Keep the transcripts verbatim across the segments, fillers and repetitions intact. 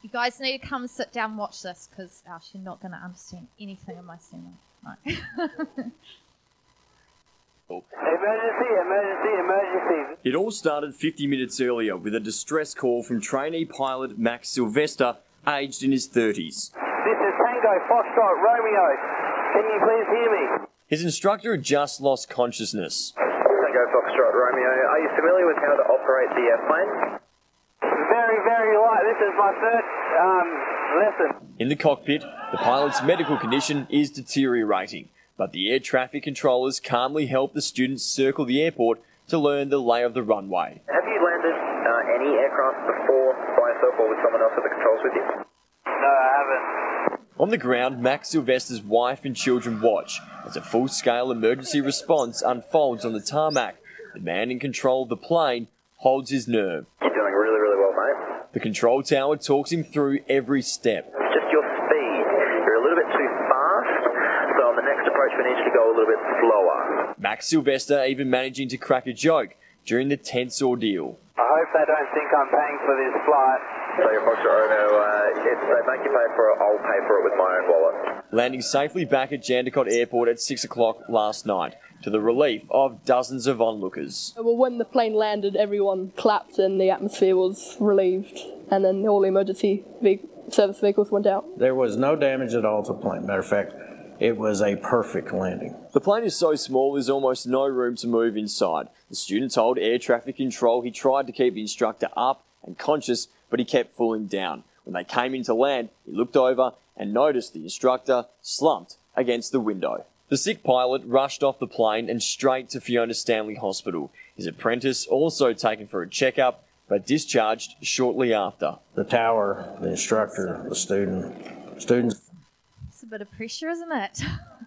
You guys need to come sit down and watch this because else you're not going to understand anything of my sermon. Right. Emergency, emergency, emergency. It all started fifty minutes earlier with a distress call from trainee pilot Max Sylvester, aged in his thirties. This is Tango Foxtrot Romeo. Can you please hear me? His instructor had just lost consciousness. Tango Foxtrot Romeo, are you familiar with how to operate the airplane? Very, very light. This is my first um, lesson. In the cockpit, the pilot's medical condition is deteriorating, but the air traffic controllers calmly help the students circle the airport to learn the lay of the runway. Have you landed uh, any aircraft before by yourself or with someone else at the controls with you? No, I haven't. On the ground, Max Sylvester's wife and children watch as a full-scale emergency response unfolds on the tarmac. The man in control of the plane holds his nerve. You're doing really, really well, mate. The control tower talks him through every step. It's just your speed. You're a little bit too fast, so on the next approach we need you to go a little bit slower. Max Sylvester even managing to crack a joke during the tense ordeal. I hope they don't think I'm paying for this flight. So your Foxtrot Romeo, uh, if they make you pay for it, I'll pay for it with my own wallet. Landing safely back at Jandakot Airport at six o'clock last night, to the relief of dozens of onlookers. Well, when the plane landed, everyone clapped and the atmosphere was relieved, and then all the emergency ve- service vehicles went out. There was no damage at all to the plane. Matter of fact, it was a perfect landing. The plane is so small there's almost no room to move inside. The student told air traffic control he tried to keep the instructor up and conscious, but he kept falling down. When they came in to land, he looked over and noticed the instructor slumped against the window. The sick pilot rushed off the plane and straight to Fiona Stanley Hospital. His apprentice also taken for a checkup, but discharged shortly after. The tower, the instructor, the student, students. It's a bit of pressure, isn't it?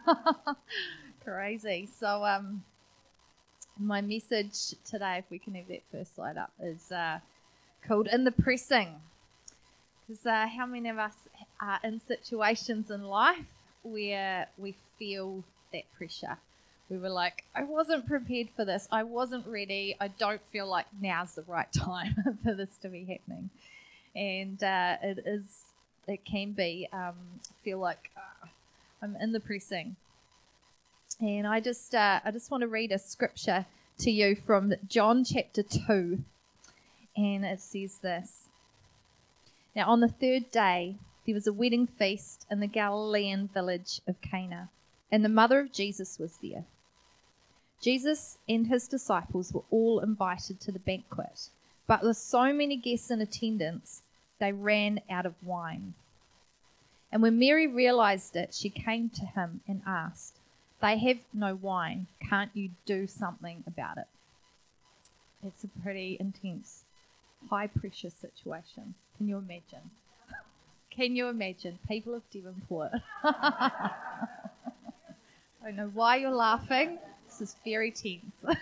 Crazy. So, um, my message today, if we can have that first slide up, is uh, called In the Pressing. Because uh, how many of us are in situations in life where we feel that pressure? We were like, I wasn't prepared for this. I wasn't ready. I don't feel like now's the right time for this to be happening. And uh, it is, it can be, um, feel like uh, I'm in the pressing. And I just, uh, I just want to read a scripture to you from John chapter two. And it says this. Now, on the third day, there was a wedding feast in the Galilean village of Cana, and the mother of Jesus was there. Jesus and his disciples were all invited to the banquet, but with so many guests in attendance, they ran out of wine. And when Mary realized it, she came to him and asked, "They have no wine. Can't you do something about it?" It's a pretty intense, high-pressure situation. Can you imagine? Can you imagine? People of Devonport. I don't know why you're laughing. This is very tense.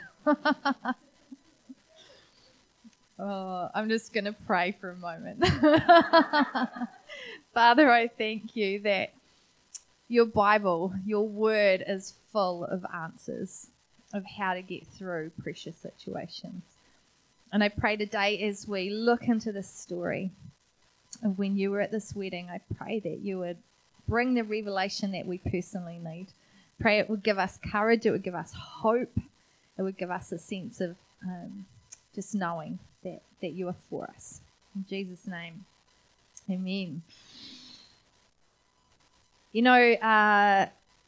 Oh, I'm just going to pray for a moment. Father, I thank you that your Bible, your word is full of answers of how to get through pressure situations. And I pray today as we look into this story of when you were at this wedding, I pray that you would bring the revelation that we personally need. Pray it would give us courage, it would give us hope, it would give us a sense of um, just knowing that, that you are for us. In Jesus' name, amen. You know, uh,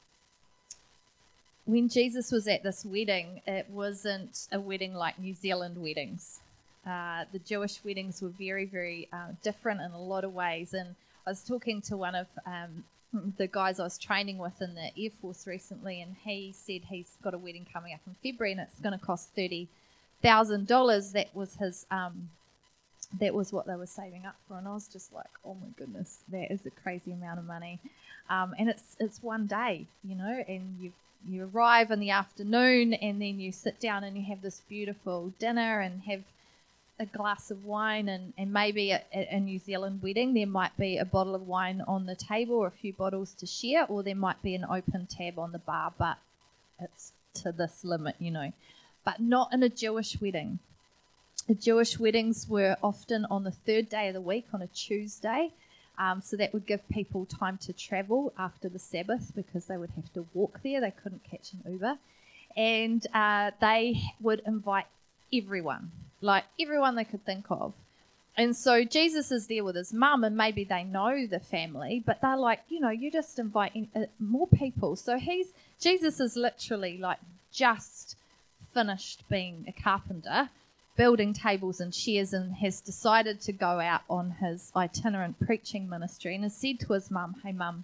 when Jesus was at this wedding, it wasn't a wedding like New Zealand weddings. Uh, the Jewish weddings were very, very uh, different in a lot of ways. And I was talking to one of um, the guys I was training with in the Air Force recently, and he said he's got a wedding coming up in February, and it's going to cost thirty thousand dollars. That was his. Um, that was what they were saving up for, and I was just like, oh my goodness, that is a crazy amount of money. Um, and it's it's one day, you know, and you you arrive in the afternoon, and then you sit down and you have this beautiful dinner and have a glass of wine, and, and maybe at a New Zealand wedding there might be a bottle of wine on the table or a few bottles to share, or there might be an open tab on the bar, but it's to this limit, you know. But not in a Jewish wedding. The Jewish weddings were often on the third day of the week, on a Tuesday. Um, so that would give people time to travel after the Sabbath because they would have to walk there. They couldn't catch an Uber. And uh, they would invite everyone, like everyone they could think of. And so Jesus is there with his mum, and maybe they know the family, but they're like, you know, you just invite in, uh, more people. So he's Jesus is literally like just finished being a carpenter, building tables and chairs, and has decided to go out on his itinerant preaching ministry, and has said to his mum, hey mum,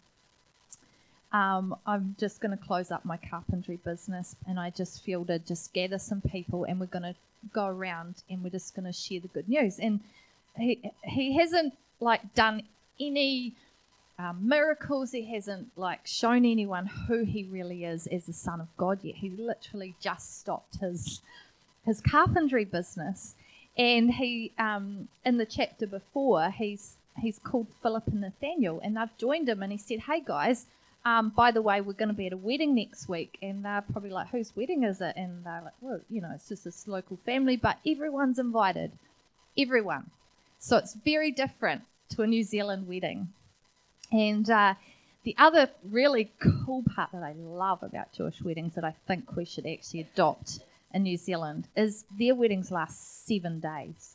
um, I'm just going to close up my carpentry business, and I just feel to just gather some people, and we're going to go around and we're just going to share the good news. And he he hasn't like done any um, miracles. He hasn't like shown anyone who he really is as the Son of God yet. He literally just stopped his his carpentry business, and he um, in the chapter before he's he's called Philip and Nathaniel, and they've joined him, and he said, hey guys, um, by the way, we're going to be at a wedding next week. And they're probably like, whose wedding is it? And they're like, well, you know, it's just this local family, but everyone's invited, everyone. So it's very different to a New Zealand wedding. And uh, the other really cool part that I love about Jewish weddings that I think we should actually adopt in New Zealand is their weddings last seven days.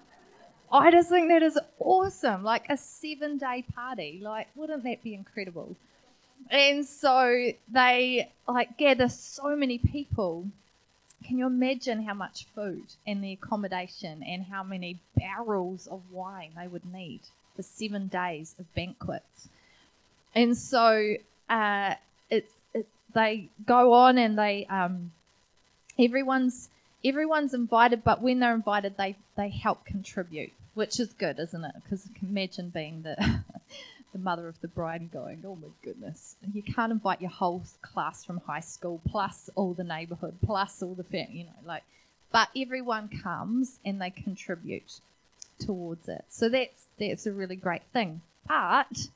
I just think that is awesome, like a seven-day party. Like, wouldn't that be incredible? And so they like gather so many people. Can you imagine how much food and the accommodation and how many barrels of wine they would need for seven days of banquets? And so uh, it's it, they go on and they um, everyone's everyone's invited, but when they're invited, they they help contribute, which is good, isn't it? Because imagine being the the mother of the bride and going, oh my goodness, you can't invite your whole class from high school plus all the neighbourhood plus all the family, you know, like, but everyone comes and they contribute towards it. So that's that's a really great thing. But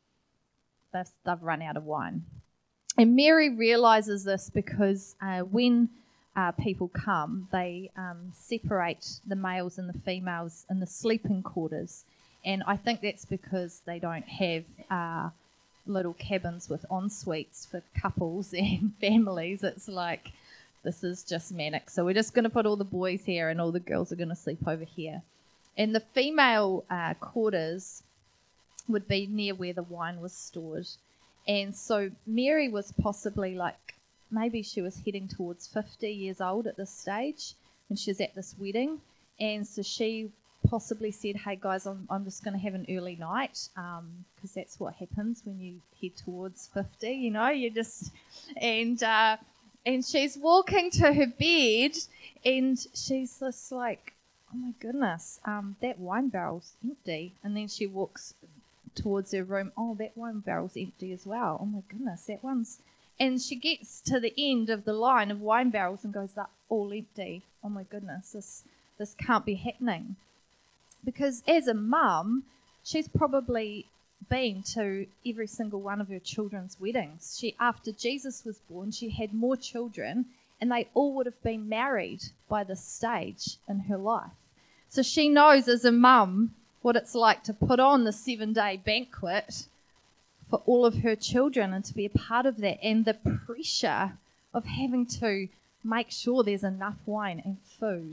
they've, they've run out of wine. And Mary realises this because uh, when uh, people come, they um, separate the males and the females in the sleeping quarters. And I think that's because they don't have uh, little cabins with en-suites for couples and families. It's like, this is just manic. So we're just going to put all the boys here and all the girls are going to sleep over here. And the female uh, quarters would be near where the wine was stored. And so Mary was possibly like, maybe she was heading towards fifty years old at this stage when she was at this wedding. And so she possibly said, hey guys, I'm, I'm just going to have an early night, because um, that's what happens when you head towards fifty, you know, you just, and uh, and she's walking to her bed, and she's just like, oh my goodness, um, that wine barrel's empty. And then she walks towards her room, oh, that wine barrel's empty as well. Oh my goodness, that one's, and she gets to the end of the line of wine barrels and goes, they're all empty. Oh my goodness, this this can't be happening. Because as a mum, she's probably been to every single one of her children's weddings. She, after Jesus was born, she had more children, and they all would have been married by this stage in her life. So she knows as a mum what it's like to put on the seven-day banquet for all of her children and to be a part of that, and the pressure of having to make sure there's enough wine and food.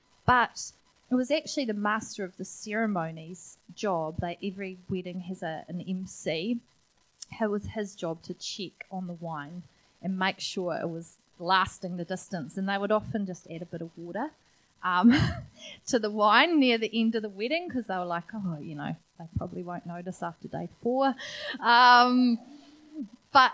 But it was actually the master of the ceremonies' job. They, every wedding has a, an M C. It was his job to check on the wine and make sure it was lasting the distance. And they would often just add a bit of water um, to the wine near the end of the wedding, because they were like, oh, you know, they probably won't notice after day four. Um, but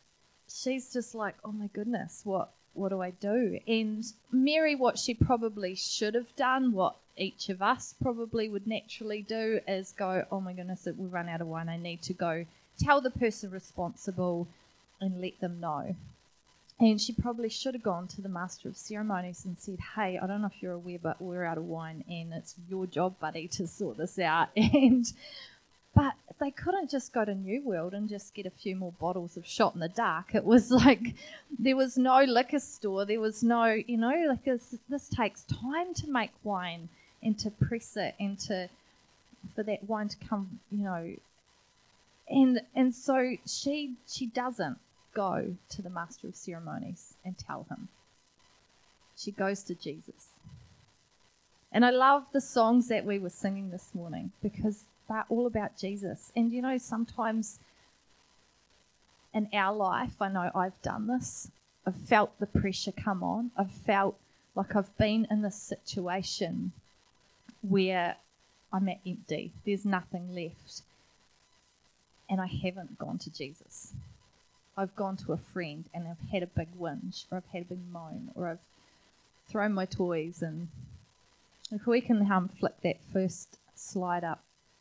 she's just like, oh my goodness, what what do I do? And Mary, what she probably should have done, what each of us probably would naturally do, is go, oh my goodness, we've run out of wine. I need to go tell the person responsible and let them know. And she probably should have gone to the master of ceremonies and said, hey, I don't know if you're aware, but we're out of wine and it's your job, buddy, to sort this out. And but they couldn't just go to New World and just get a few more bottles of Shot in the Dark. It was like there was no liquor store. There was no, you know, like this, this takes time to make wine and to press it and to for that wine to come, you know. And and so she she doesn't go to the Master of Ceremonies and tell him. She goes to Jesus. And I love the songs that we were singing this morning because they're all about Jesus. And, you know, sometimes in our life, I know I've done this. I've felt the pressure come on. I've felt like I've been in this situation where I'm at empty. There's nothing left. And I haven't gone to Jesus. I've gone to a friend and I've had a big whinge, or I've had a big moan, or I've thrown my toys. And if we can um, flick that first slide up.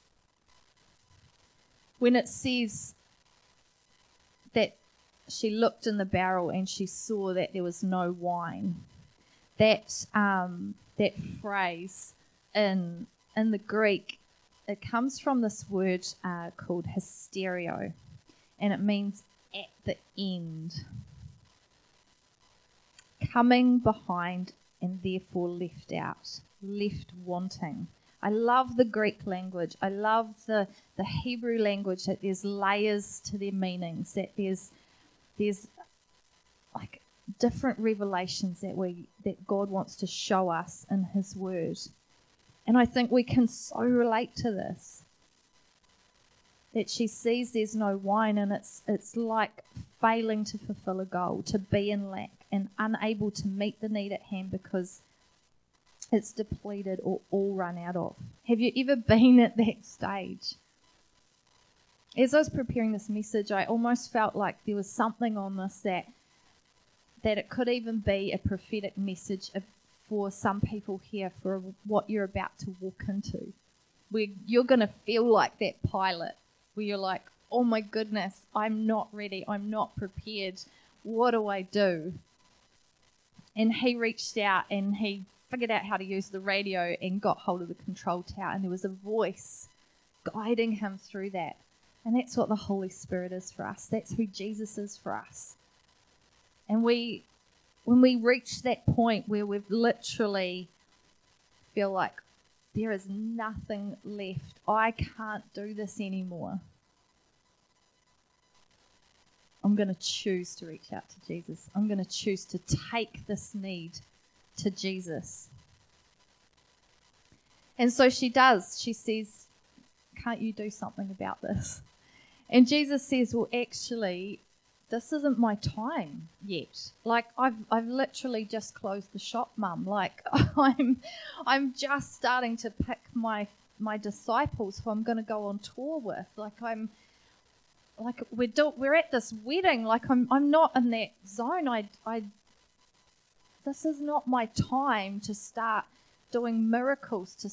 When it says that she looked in the barrel and she saw that there was no wine, that um, that phrase in in the Greek, it comes from this word uh, called hysterio, and it means at the end, coming behind and therefore left out, left wanting. I love the Greek language. I love the, the Hebrew language, that there's layers to their meanings, that there's there's like different revelations that we that God wants to show us in His Word. And I think we can so relate to this. That she sees there's no wine, and it's it's like failing to fulfill a goal, to be in lack and unable to meet the need at hand because it's depleted or all run out of. Have you ever been at that stage? As I was preparing this message, I almost felt like there was something on this that that it could even be a prophetic message for some people here for what you're about to walk into. Where you're going to feel like that pilot, where you're like, oh my goodness, I'm not ready, I'm not prepared, what do I do? And he reached out and he figured out how to use the radio and got hold of the control tower, and there was a voice guiding him through that. And that's what the Holy Spirit is for us. That's who Jesus is for us. And we, when we reach that point where we've literally feel like there is nothing left, I can't do this anymore, I'm going to choose to reach out to Jesus. I'm going to choose to take this need to Jesus. And so she does. She says, can't you do something about this? And Jesus says, well, actually, this isn't my time yet. Like, I've I've literally just closed the shop, Mum. Like, I'm I'm just starting to pick my my disciples who I'm going to go on tour with. Like, I'm like we're do, we're at this wedding. Like, I'm I'm not in that zone. I I this is not my time to start doing miracles. To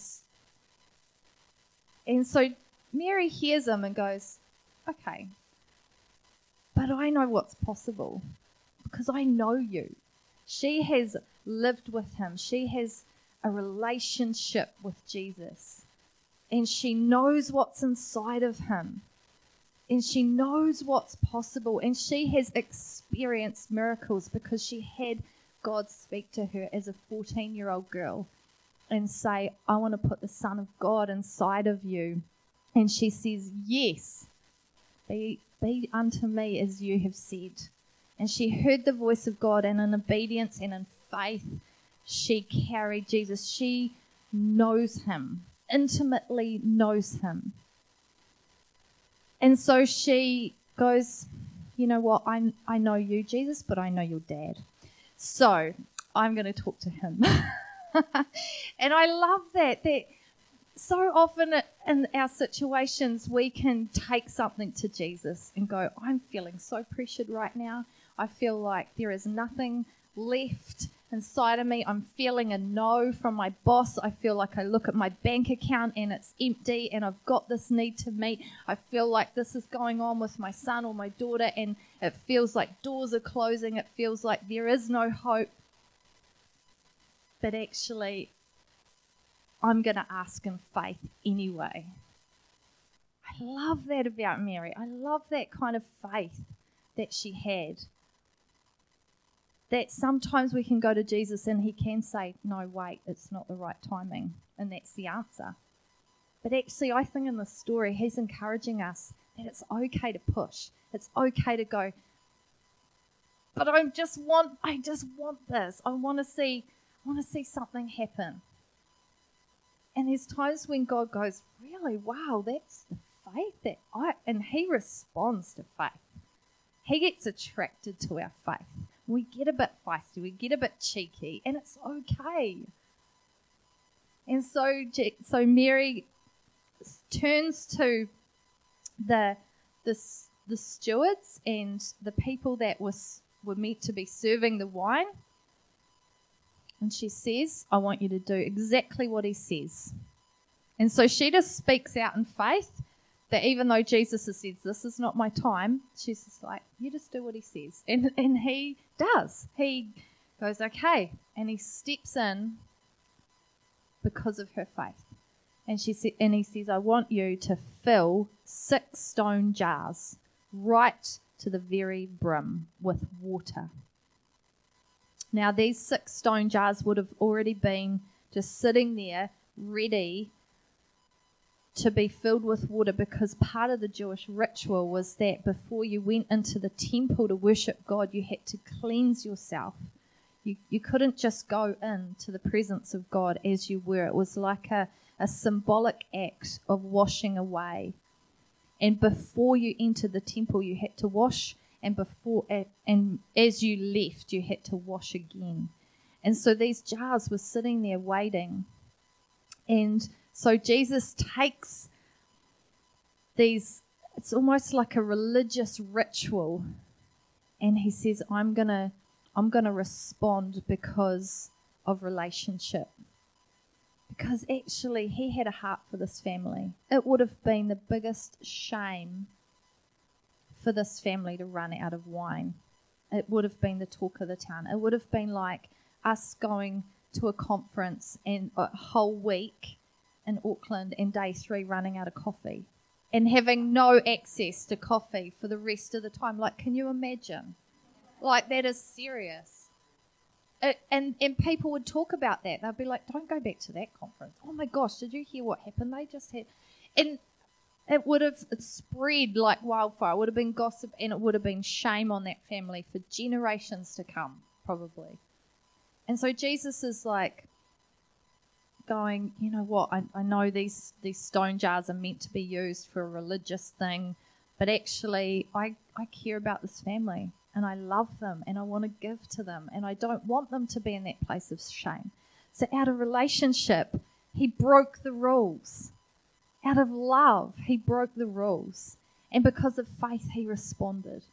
and so Mary hears him and goes, okay, but I know what's possible because I know you. She has lived with him. She has a relationship with Jesus, and she knows what's inside of him, and she knows what's possible, and she has experienced miracles because she had God speak to her as a fourteen-year-old girl and say, I want to put the Son of God inside of you. And she says, yes, be, be unto me as you have said. And she heard the voice of God, and in obedience and in faith, she carried Jesus. She knows him, intimately knows him. And so she goes, you know what, I, I know you, Jesus, but I know your dad. So I'm going to talk to him. And I love that, that so often in our situations we can take something to Jesus and go, I'm feeling so pressured right now. I feel like there is nothing left inside of me. I'm feeling a no from my boss. I feel like I look at my bank account and it's empty and I've got this need to meet. I feel like this is going on with my son or my daughter and it feels like doors are closing. It feels like there is no hope. But actually, I'm going to ask in faith anyway. I love that about Mary. I love that kind of faith that she had. That sometimes we can go to Jesus and he can say, no, wait, it's not the right timing. And that's the answer. But actually, I think in this story, he's encouraging us that it's okay to push. It's okay to go, but I just want, I just want this. I want to see, I want to see something happen. And there's times when God goes, really, wow, that's the faith that I, and he responds to faith. He gets attracted to our faith. We get a bit feisty, we get a bit cheeky, and it's okay. And so, so Mary turns to the the the stewards and the people that was were meant to be serving the wine, and she says, "I want you to do exactly what he says." And so she just speaks out in faith that even though Jesus has said, this is not my time, she's just like, you just do what he says. And and he does. He goes, okay. And he steps in because of her faith. And she said, and he says, I want you to fill six stone jars right to the very brim with water. Now, these six stone jars would have already been just sitting there ready to be filled with water, because part of the Jewish ritual was that before you went into the temple to worship God, you had to cleanse yourself. You you couldn't just go into the presence of God as you were. It was like a, a symbolic act of washing away. And before you entered the temple, you had to wash, and before and as you left, you had to wash again. And so these jars were sitting there waiting. And so Jesus takes these, it's almost like a religious ritual, and he says, I'm gonna I'm gonna respond because of relationship. Because actually he had a heart for this family. It would have been the biggest shame for this family to run out of wine. It would have been the talk of the town. It would have been like us going to a conference and a whole week in Auckland and day three running out of coffee and having no access to coffee for the rest of the time. Like, can you imagine? Like, that is serious. It, and, and people would talk about that. They'd be like, don't go back to that conference. Oh my gosh, did you hear what happened? They just had... And it would have spread like wildfire. It would have been gossip, and it would have been shame on that family for generations to come, probably. And so Jesus is like going, you know what, I, I know these, these stone jars are meant to be used for a religious thing, but actually I, I care about this family, and I love them, and I want to give to them, and I don't want them to be in that place of shame. So out of relationship, he broke the rules. Out of love, he broke the rules. And because of faith, he responded.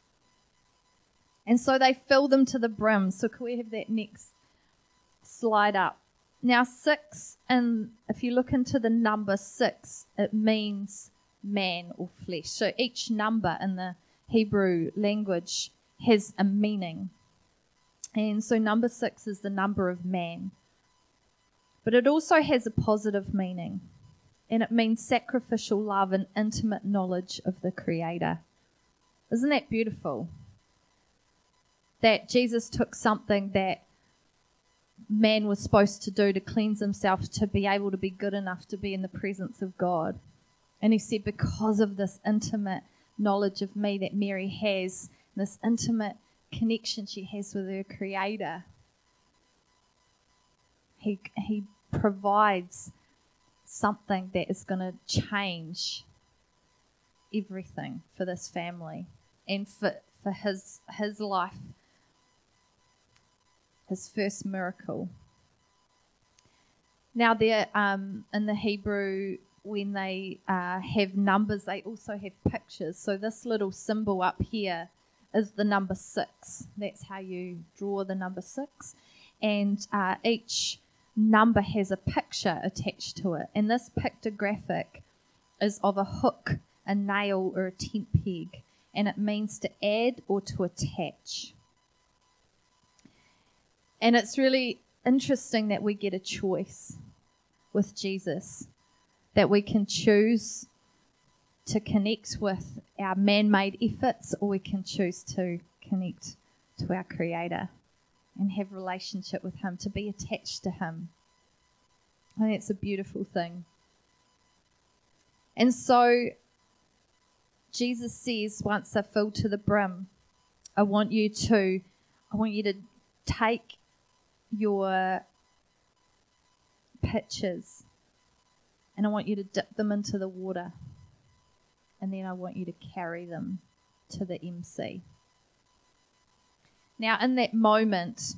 And so they filled them to the brim. So can we have that next slide up? Now six, and if you look into the number six, it means man or flesh. So each number in the Hebrew language has a meaning. And so number six is the number of man. But it also has a positive meaning. And it means sacrificial love and intimate knowledge of the Creator. Isn't that beautiful? That Jesus took something that man was supposed to do to cleanse himself, to be able to be good enough to be in the presence of God. And he said, because of this intimate knowledge of me that Mary has, this intimate connection she has with her Creator, he, he provides something that is going to change everything for this family and for, for his his life, his first miracle. Now, there um, in the Hebrew, when they uh, have numbers, they also have pictures. So this little symbol up here is the number six. That's how you draw the number six. And uh, each number has a picture attached to it, and this pictographic is of a hook, a nail, or a tent peg, and it means to add or to attach. And it's really interesting that we get a choice with Jesus, that we can choose to connect with our man-made efforts, or we can choose to connect to our Creator and have relationship with Him, to be attached to Him. I think it's a beautiful thing. And so Jesus says, once they're filled to the brim, I want you to, I want you to take your pitchers and I want you to dip them into the water, and then I want you to carry them to the M C. Now, in that moment,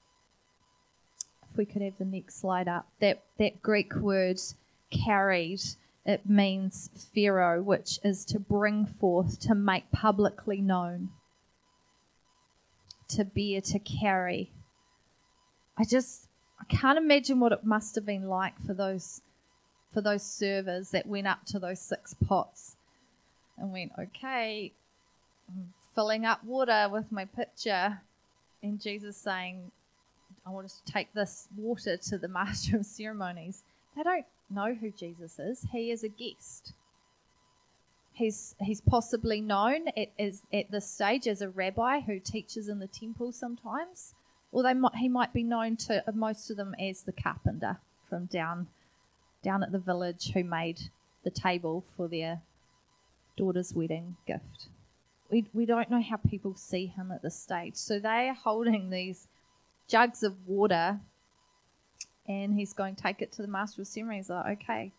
if we could have the next slide up, that, that Greek word carried, it means phero, which is to bring forth, to make publicly known, to bear, to carry. I just, I can't imagine what it must have been like for those, for those servers that went up to those six pots and went, okay, I'm filling up water with my pitcher. And Jesus saying, I want us to take this water to the master of ceremonies. They don't know who Jesus is. He is a guest. He's he's possibly known at, as, at this stage as a rabbi who teaches in the temple sometimes. Or they might, he might be known to most of them as the carpenter from down, down at the village who made the table for their daughter's wedding gift. We we don't know how people see him at this stage. So they are holding these jugs of water, and he's going to take it to the master of ceremonies. Like, okay.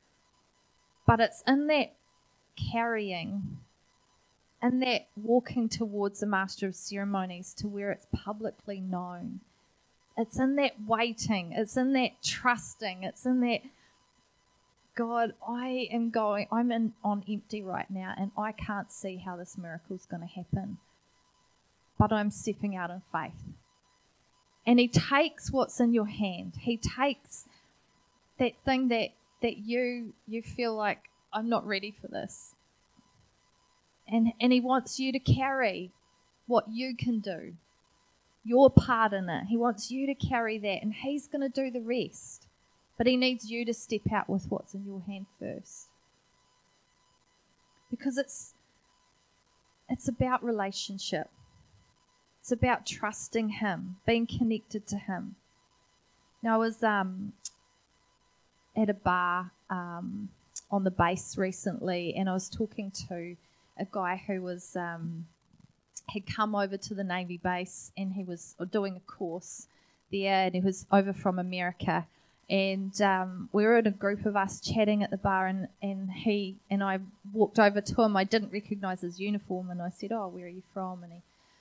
But it's in that carrying, in that walking towards the master of ceremonies to where it's publicly known. It's in that waiting. It's in that trusting. It's in that, God, I am going, I'm in on empty right now, and I can't see how this miracle's going to happen. But I'm stepping out in faith. And he takes what's in your hand. He takes that thing that, that you you feel like, I'm not ready for this. And and he wants you to carry what you can do, your part in it. He wants you to carry that, and he's going to do the rest. But he needs you to step out with what's in your hand first. Because it's it's about relationship. It's about trusting him, being connected to him. Now, I was um, at a bar um, on the base recently, and I was talking to a guy who was um, had come over to the Navy base, and he was doing a course there, and he was over from America. And um, we were in a group of us chatting at the bar, and, and he and I walked over to him. I didn't recognise his uniform, and I said, "Oh, where are you from?" And he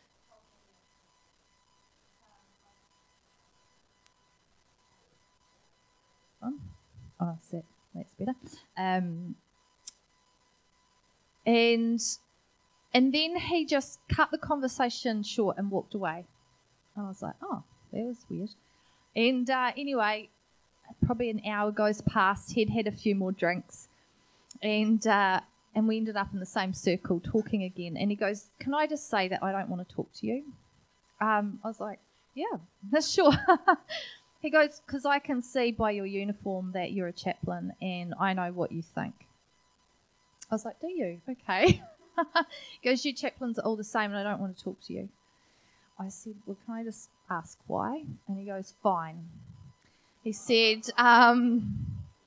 Oh, that's, that's better. Um, and and then he just cut the conversation short and walked away. I was like, oh, that was weird. And uh, anyway, probably an hour goes past. He'd had a few more drinks, and uh, and we ended up in the same circle talking again. And he goes, "Can I just say that I don't want to talk to you?" Um, I was like, "Yeah, that's sure." He goes, "Because I can see by your uniform that you're a chaplain, and I know what you think." I was like, "Do you? Okay." He goes, "You chaplains are all the same, and I don't want to talk to you." I said, "Well, can I just ask why?" And he goes, "Fine." He said, um,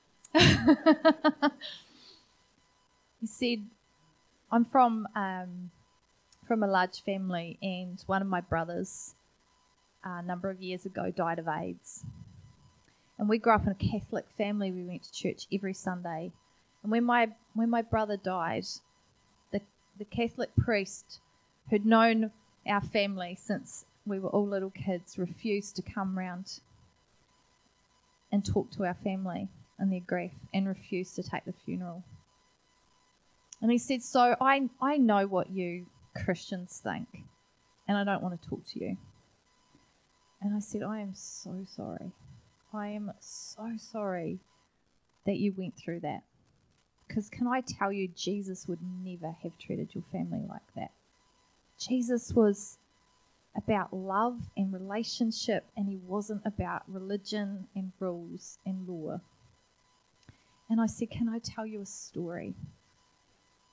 he said, "I'm from um, from a large family, and one of my brothers a number of years ago died of AIDS. And we grew up in a Catholic family. We went to church every Sunday. And when my when my brother died, the the Catholic priest who'd known our family since we were all little kids refused to come round and talk to our family in their grief, and refused to take the funeral." And he said, "So I I know what you Christians think, and I don't want to talk to you." And I said, "I am so sorry. I am so sorry that you went through that. Because can I tell you, Jesus would never have treated your family like that. Jesus was about love and relationship, and he wasn't about religion and rules and law." And I said, "Can I tell you a story?"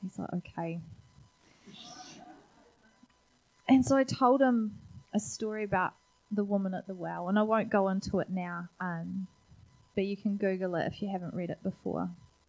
He's like, okay. And so I told him a story about the woman at the well, and I won't go into it now, um, but you can Google it if you haven't read it before.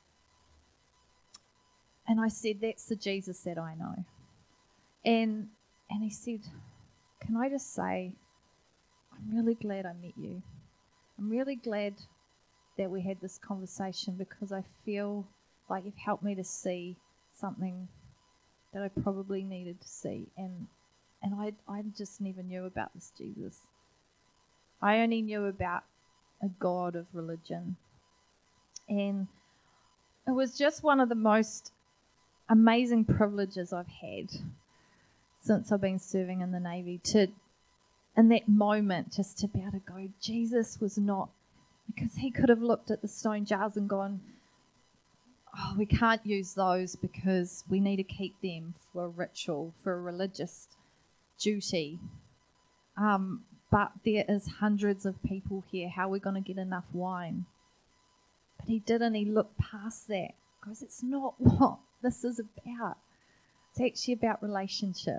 And I said, that's the Jesus that I know. And and he said, can I just say, I'm really glad I met you. I'm really glad that we had this conversation because I feel like you've helped me to see something that I probably needed to see. And and I I just never knew about this Jesus. I only knew about a God of religion. And it was just one of the most amazing privileges I've had since I've been serving in the Navy, to, in that moment, just to be able to go, Jesus was not, because he could have looked at the stone jars and gone, oh, we can't use those because we need to keep them for a ritual, for a religious duty. Um, but there is hundreds of people here. How are we going to get enough wine? But he didn't. He looked past that because it's not what this is about. It's actually about relationship.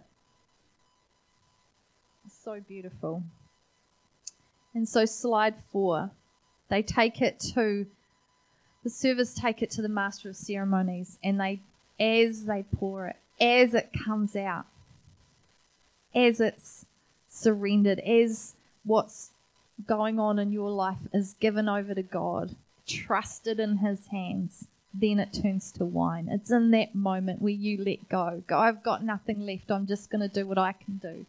It's so beautiful. And so slide four, they take it to, the servers take it to the master of ceremonies, and they, as they pour it, as it comes out, as it's surrendered, as what's going on in your life is given over to God, trusted in his hands, then it turns to wine. It's in that moment where you let go. Go, I've got nothing left. I'm just going to do what I can do.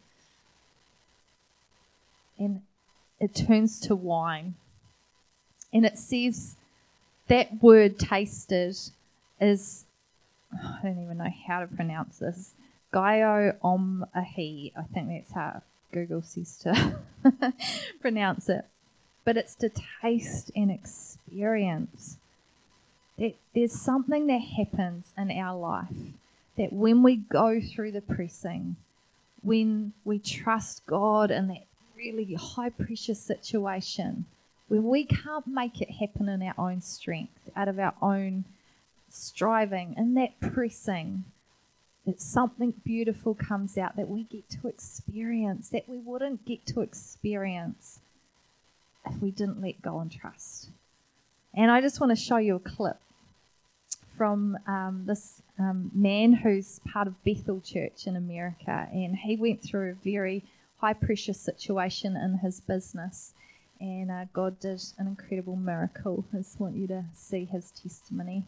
And it turns to wine. And it says that word tasted is, I don't even know how to pronounce this, Gaio Om Ahi. I think that's how Google says to pronounce it. But it's to taste and experience. That there's something that happens in our life that when we go through the pressing, when we trust God in that really high pressure situation, when we can't make it happen in our own strength, out of our own striving, in that pressing, that something beautiful comes out that we get to experience, that we wouldn't get to experience if we didn't let go and trust. And I just want to show you a clip from um, this um, man who's part of Bethel Church in America, and he went through a very high pressure situation in his business, and uh, God did an incredible miracle. I just want you to see his testimony.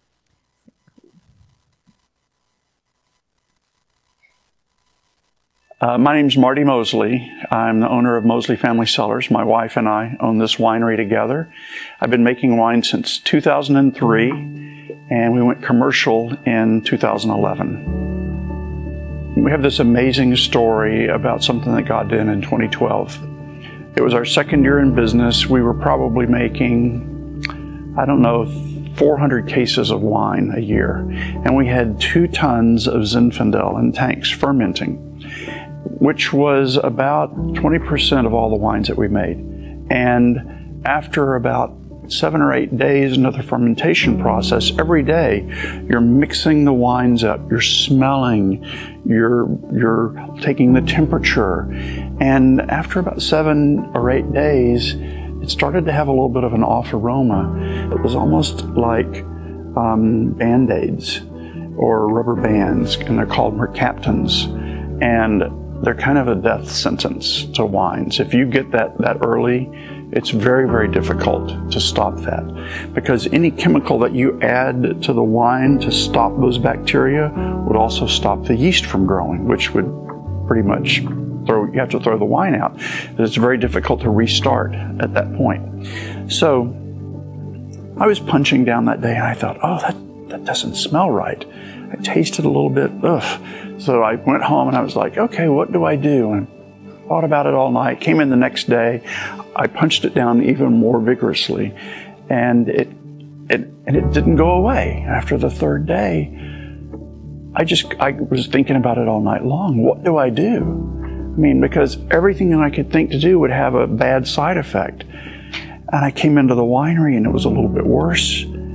Uh, my name's Marty Mosley. I'm the owner of Mosley Family Cellars. My wife and I own this winery together. I've been making wine since two thousand three, and we went commercial in two thousand eleven. We have this amazing story about something that God did in twenty twelve. It was our second year in business. We were probably making, I don't know, four hundred cases of wine a year. And we had two tons of Zinfandel in tanks fermenting, which was about twenty percent of all the wines that we made. And after about seven or eight days into the fermentation process, every day you're mixing the wines up, you're smelling, you're, you're taking the temperature. And after about seven or eight days, it started to have a little bit of an off aroma. It was almost like um, Band-Aids or rubber bands, and they're called mercaptans. And they're kind of a death sentence to wines. If you get that that early, it's very, very difficult to stop that, because any chemical that you add to the wine to stop those bacteria would also stop the yeast from growing, which would pretty much throw, you have to throw the wine out. It's very difficult to restart at that point. So I was punching down that day and I thought, oh, that, that doesn't smell right. I tasted a little bit, ugh. So I went home and I was like, okay, what do I do? And thought about it all night, came in the next day, I punched it down even more vigorously, and it, it, and it didn't go away. After the third day, I just, I was thinking about it all night long. What do I do? I mean, because everything that I could think to do would have a bad side effect. And I came into the winery and it was a little bit worse.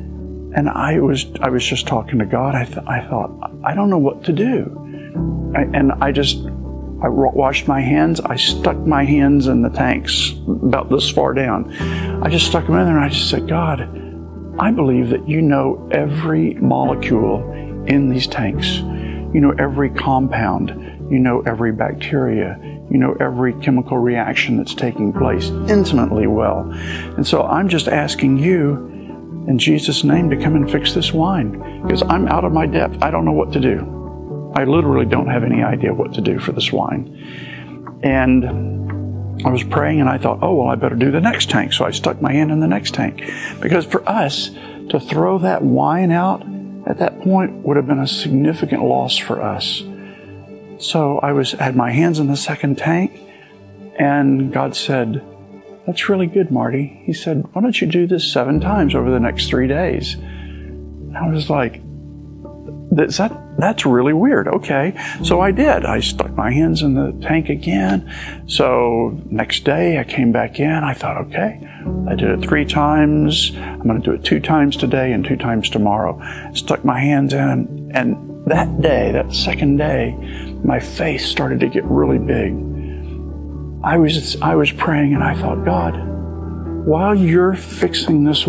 And I was I was just talking to God. I, th- I thought, I don't know what to do. I, and I just, I washed my hands. I stuck my hands in the tanks about this far down. I just stuck them in there and I just said, God, I believe that you know every molecule in these tanks. You know every compound. You know every bacteria. You know every chemical reaction that's taking place intimately well. And so I'm just asking you in Jesus' name to come and fix this wine, because I'm out of my depth. I don't know what to do. I literally don't have any idea what to do for this wine. And I was praying and I thought, oh, well, I better do the next tank. So I stuck my hand in the next tank. Because for us to throw that wine out at that point would have been a significant loss for us. So I was had my hands in the second tank, and God said, that's really good, Marty. He said, why don't you do this seven times over the next three days? And I was like, That's, that, that's really weird. Okay. So I did. I stuck my hands in the tank again. So next day I came back in. I thought, okay, I did it three times. I'm going to do it two times today and two times tomorrow. Stuck my hands in, and that day, that second day, my face started to get really big. I was, I was praying and I thought, God, while you're fixing this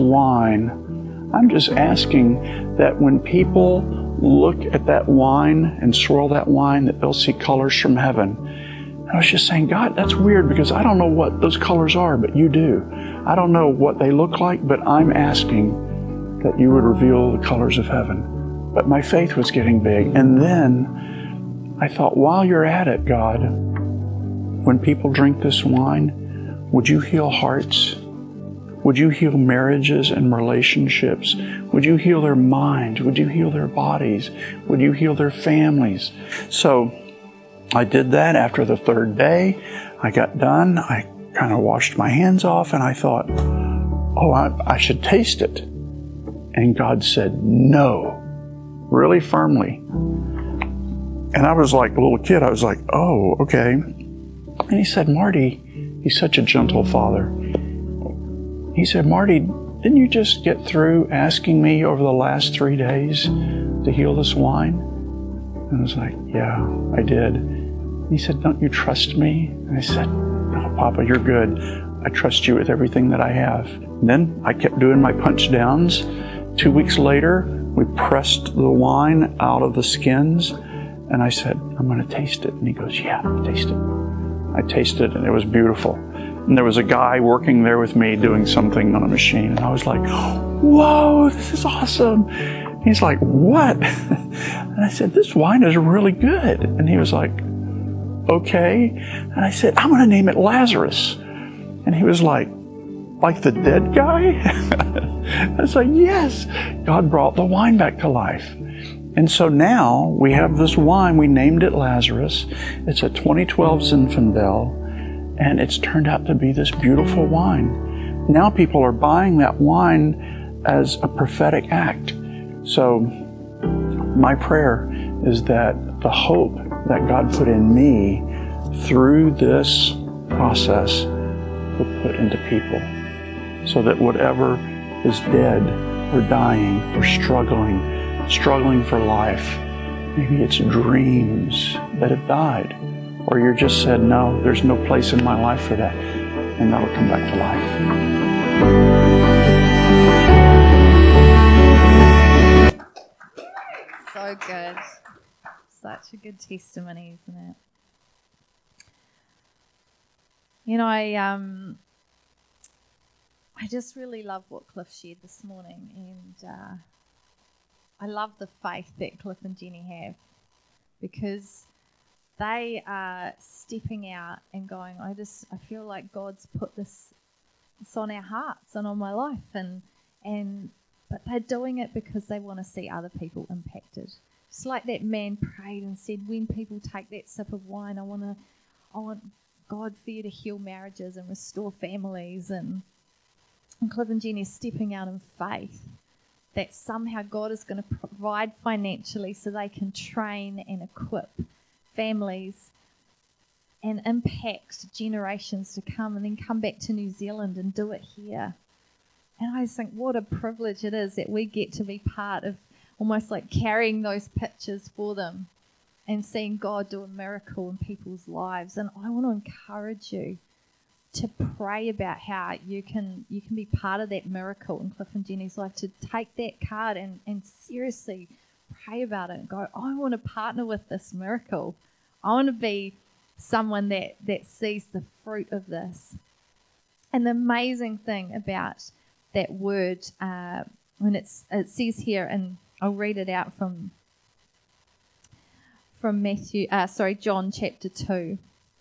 wine, I'm just asking that when people look at that wine and swirl that wine, that they'll see colors from heaven. And I was just saying, God, that's weird because I don't know what those colors are, but you do. I don't know what they look like, but I'm asking that you would reveal the colors of heaven. But my faith was getting big. And then I thought, while you're at it, God, when people drink this wine, would you heal hearts? Would you heal marriages and relationships? Would you heal their minds? Would you heal their bodies? Would you heal their families? So I did that after the third day. I got done. I kind of washed my hands off and I thought, oh, I, I should taste it. And God said, no, really firmly. And I was like a little kid. I was like, oh, okay. And he said, Marty, he's such a gentle father. He said, Marty, didn't you just get through asking me over the last three days to heal this wine? And I was like, yeah, I did. And he said, don't you trust me? And I said, no, Papa, you're good. I trust you with everything that I have. And then I kept doing my punch downs. Two weeks later, we pressed the wine out of the skins. And I said, I'm going to taste it. And he goes, yeah, taste it. I tasted it, and it was beautiful. And there was a guy working there with me doing something on a machine. And I was like, whoa, this is awesome. He's like, what? And I said, this wine is really good. And he was like, okay. And I said, I'm going to name it Lazarus. And he was like, like the dead guy? I was like, yes. God brought the wine back to life. And so now we have this wine. We named it Lazarus. It's a twenty twelve Zinfandel. And it's turned out to be this beautiful wine. Now people are buying that wine as a prophetic act. So my prayer is that the hope that God put in me through this process will put into people. So that whatever is dead or dying or struggling, struggling for life, maybe it's dreams that have died. Or you just said, no, there's no place in my life for that. And that'll come back to life. So good. Such a good testimony, isn't it? You know, I um, I just really love what Cliff shared this morning. And uh, I love the faith that Cliff and Jenny have. Because they are stepping out and going, I just, I feel like God's put this, this on our hearts and on my life. And, and, but they're doing it because they want to see other people impacted. Just like that man prayed and said, when people take that sip of wine, I want to, I want God for you to heal marriages and restore families. And, and Cliff and Jenny are stepping out in faith that somehow God is going to provide financially so they can train and equip families and impact generations to come, and then come back to New Zealand and do it here. And I just think what a privilege it is that we get to be part of almost like carrying those pictures for them and seeing God do a miracle in people's lives. And I want to encourage you to pray about how you can you can be part of that miracle in Cliff and Jenny's life, to take that card and, and seriously pray about it and go, I want to partner with this miracle. I want to be someone that, that sees the fruit of this. And the amazing thing about that word, uh, when it's it says here, and I'll read it out from from Matthew, uh, sorry, John chapter two.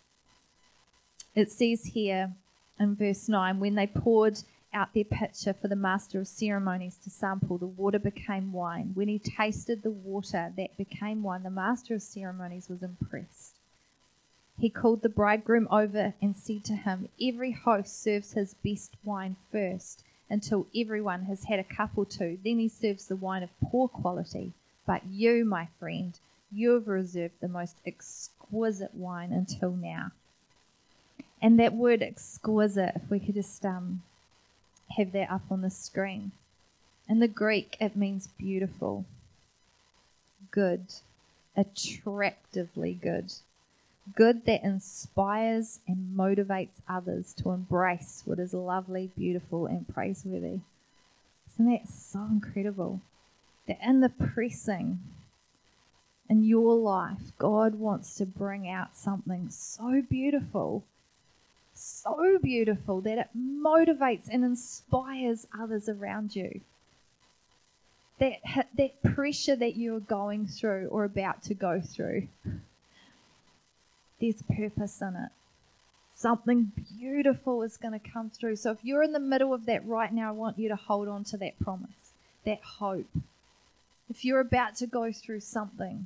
It says here in verse nine, when they poured out their pitcher for the master of ceremonies to sample, the water became wine. When he tasted the water that became wine, the master of ceremonies was impressed. He called the bridegroom over and said to him, every host serves his best wine first, until everyone has had a cup or two. Then he serves the wine of poor quality. But you, my friend, you have reserved the most exquisite wine until now. And that word exquisite, if we could just um, have that up on the screen. In the Greek, it means beautiful, good, attractively good. Good that inspires and motivates others to embrace what is lovely, beautiful, and praiseworthy. Isn't that so incredible? That in the pressing in your life, God wants to bring out something so beautiful, so beautiful that it motivates and inspires others around you. That, that pressure that you're going through or about to go through, there's purpose in it. Something beautiful is going to come through. So if you're in the middle of that right now, I want you to hold on to that promise, that hope. If you're about to go through something,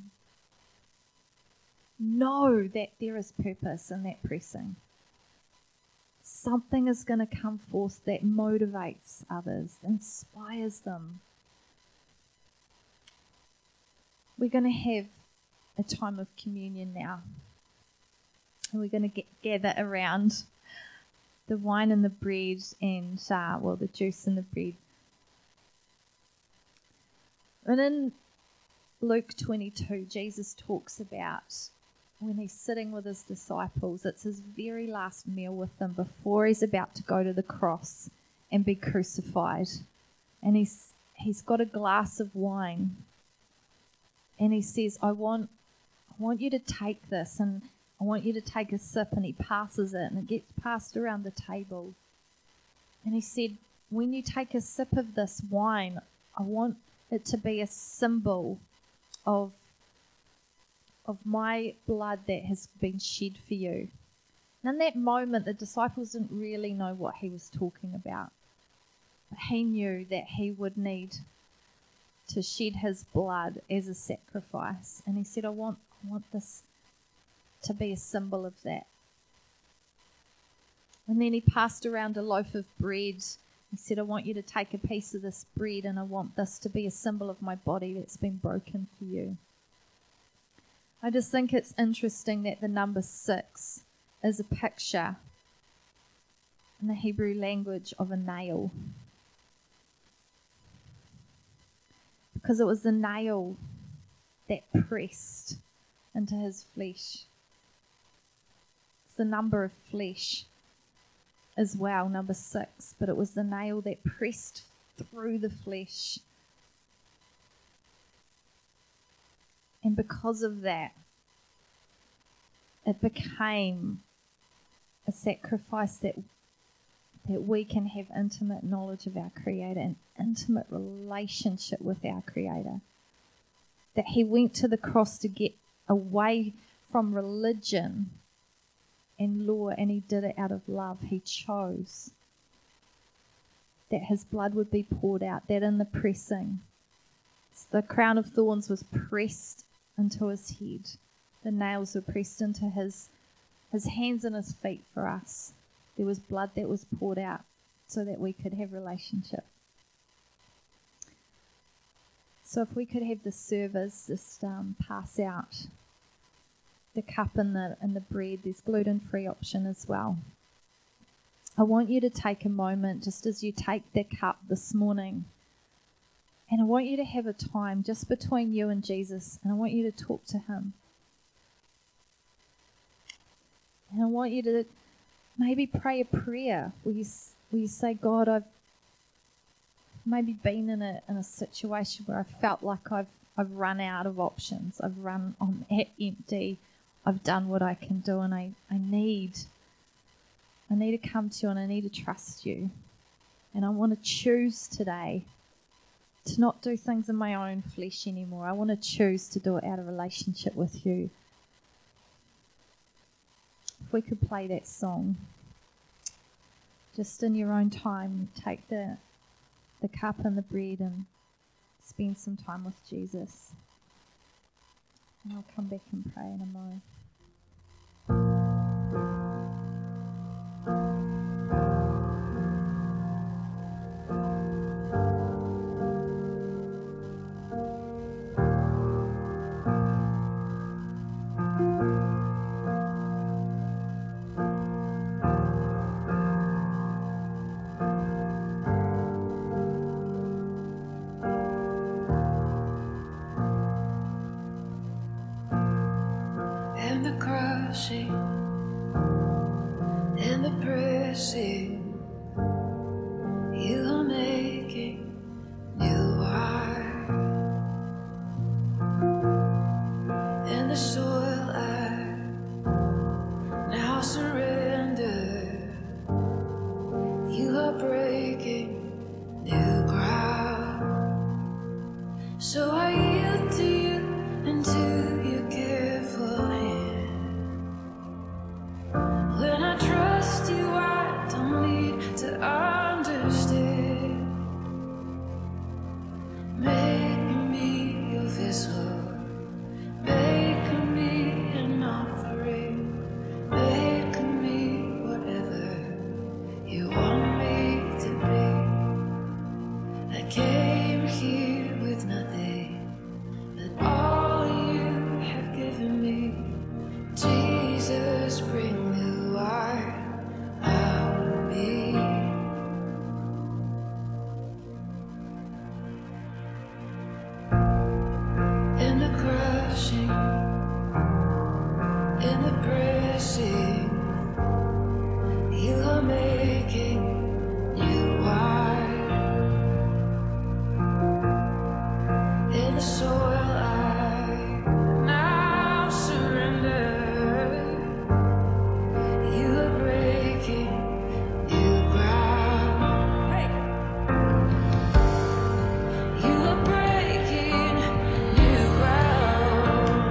know that there is purpose in that pressing. Something is going to come forth that motivates others, inspires them. We're going to have a time of communion now. And we're going to get, gather around the wine and the bread and, uh, well, the juice and the bread. And in Luke twenty-two, Jesus talks about when he's sitting with his disciples, it's his very last meal with them before he's about to go to the cross and be crucified. And he's he's got a glass of wine. And he says, I want, I want you to take this and I want you to take a sip, and he passes it, and it gets passed around the table. And he said, when you take a sip of this wine, I want it to be a symbol of, of my blood that has been shed for you. And in that moment, the disciples didn't really know what he was talking about. But he knew that he would need to shed his blood as a sacrifice. And he said, I want, I want this to be a symbol of that. And then he passed around a loaf of bread. He said, I want you to take a piece of this bread, and I want this to be a symbol of my body that's been broken for you. I just think it's interesting that the number six is a picture in the Hebrew language of a nail. Because it was the nail that pressed into his flesh. The number of flesh as well, number six, but it was the nail that pressed through the flesh. And because of that, it became a sacrifice that that we can have intimate knowledge of our Creator, an intimate relationship with our Creator. That he went to the cross to get away from religion and law, and he did it out of love. He chose that his blood would be poured out, that in the pressing, the crown of thorns was pressed into his head. The nails were pressed into his, his hands and his feet for us. There was blood that was poured out so that we could have relationship. So if we could have the servers just um, pass out the cup and the and the bread. There's gluten-free option as well. I want you to take a moment just as you take the cup this morning. And I want you to have a time just between you and Jesus. And I want you to talk to him. And I want you to maybe pray a prayer where you, where you say, God, I've maybe been in a in a situation where I felt like I've I've run out of options. I've run on empty. I've done what I can do, and I, I need I need to come to you and I need to trust you. And I want to choose today to not do things in my own flesh anymore. I want to choose to do it out of relationship with you. If we could play that song, just in your own time, take the the cup and the bread and spend some time with Jesus. And I'll come back and pray in a moment. And the crushing and the pressing, you are making new wine. And the soil I now surrender, you are breaking new ground. So I yield to you and to your careful hand. When I trust you, I don't need to understand. Make me your vessel, make me an offering, make me whatever you want me to be. I came here with nothing, but all you have given me. Jesus, bring new wine out of me. In the crushing, in the pressing, you are making new wine. In the soil I now surrender, you are breaking new ground. Hey. You are breaking new ground.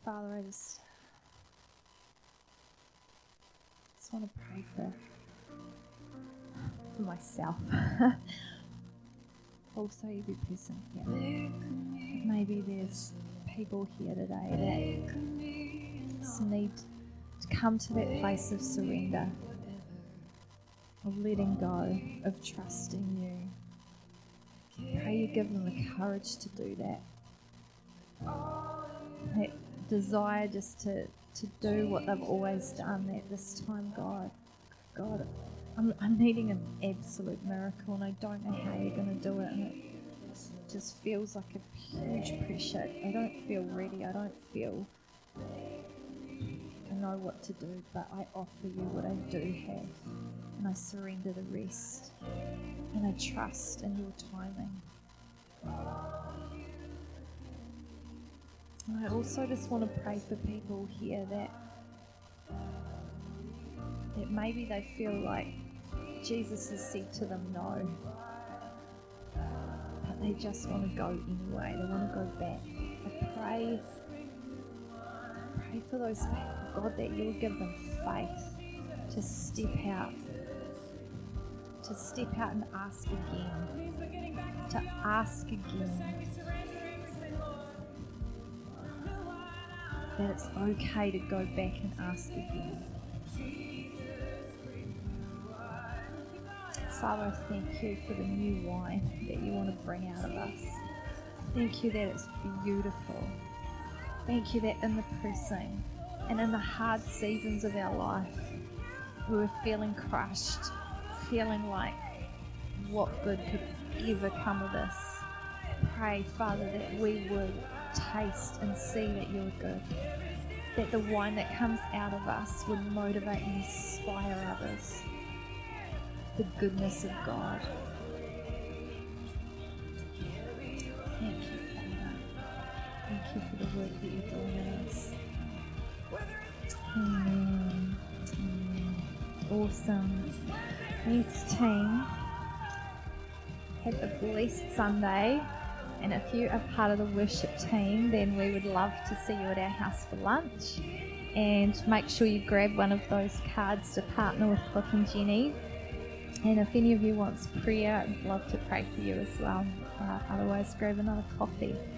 Father, I just, just want to pray for, for myself. Also every person here. Maybe there's people here today that just need to come to that place of surrender, of letting go, of trusting you. Pray you give them the courage to do that. That desire just to, to do what they've always done, that this time, God, God, I'm, I'm needing an absolute miracle and I don't know how you're going to do it, and it just feels like a huge pressure. I don't feel ready, I don't feel I know what to do, but I offer you what I do have, and I surrender the rest, and I trust in your timing. And I also just want to pray for people here that that maybe they feel like Jesus has said to them no, but they just want to go anyway. They want to go back. I pray, pray for those people, God, that you will give them faith to step out, to step out and ask again, to ask again. That it's okay to go back and ask again. Father, I thank you for the new wine that you want to bring out of us. Thank you that it's beautiful. Thank you that in the pressing and in the hard seasons of our life, we were feeling crushed, feeling like what good could ever come of this. Pray, Father, that we would taste and see that you are good, that the wine that comes out of us would motivate and inspire others. The goodness of God. Thank you, Father. Thank you for the work that you're doing in us. Amen. Amen. Awesome. Thanks, team. Have a blessed Sunday. And if you are part of the worship team, then we would love to see you at our house for lunch. And make sure you grab one of those cards to partner with Cliff and Jenny. And if any of you wants prayer, I'd love to pray for you as well. Uh, otherwise, grab another coffee.